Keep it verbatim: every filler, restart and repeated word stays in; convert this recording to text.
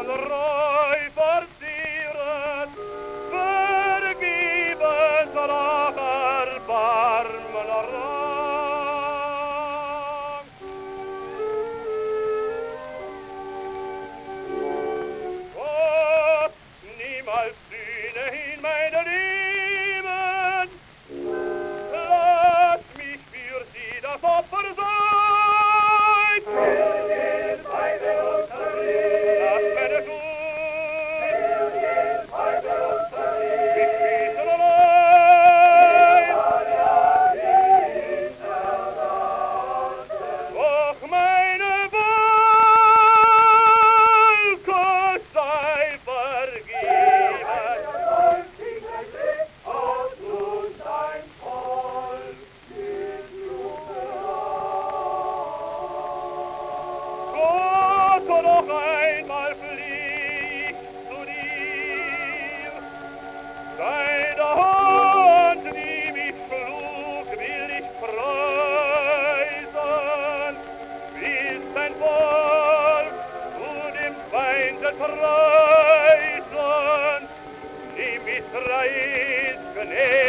Reue verzieret, vergebens nach Erbarmen rang. Gott, niemals sühne in meine Lieben, lass mich für sie das Opfer sein. Noch einmal flieh ich zu dir, deine Hand, die mich schlug, will ich preisen, bis dein Volk zu dem Feinde preisen, die Israels Gnade.